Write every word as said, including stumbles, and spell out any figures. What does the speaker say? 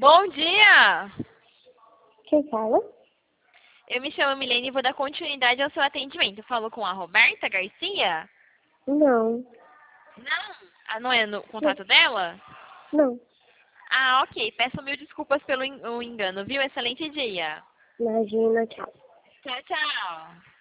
Bom dia! Quem fala? Eu me chamo Milene e vou dar continuidade ao seu atendimento. Falou com a Roberta Garcia? Não. Não. Ah, não é no contato dela? Não. Ah, ok. Peço mil desculpas pelo en- o engano, viu? Excelente dia. Imagina, tchau. Tchau, tchau.